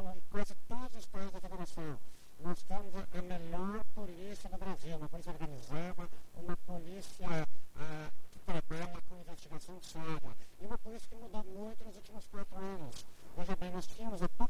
em quase todos os países da federação. Nós temos a melhor polícia do Brasil, uma polícia organizada, uma polícia que trabalha com investigação séria, e uma polícia que mudou muito nos últimos 4 anos. Veja bem, nós tínhamos há